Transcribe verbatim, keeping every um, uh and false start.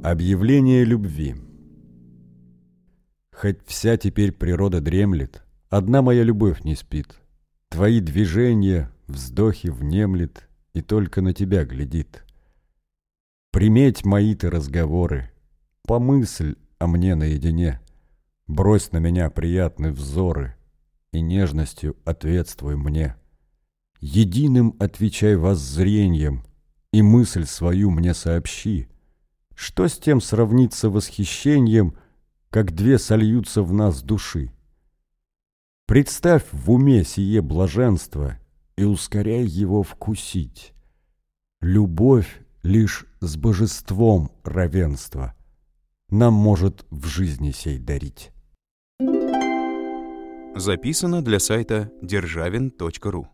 Объявление любви. Хоть вся теперь природа дремлет, одна моя любовь не спит. Твои движения, вздохи внемлет и только на тебя глядит. Приметь мои ты разговоры, помысль о мне наедине, брось на меня приятные взоры и нежностью ответствуй мне. Единым отвечай воззрением и мысль свою мне сообщи. Что с тем сравнится восхищением, как две сольются в нас души? Представь в уме сие блаженство и ускоряй его вкусить. Любовь лишь с божеством равенства нам может в жизни сей дарить. Записано для сайта державин точка ру.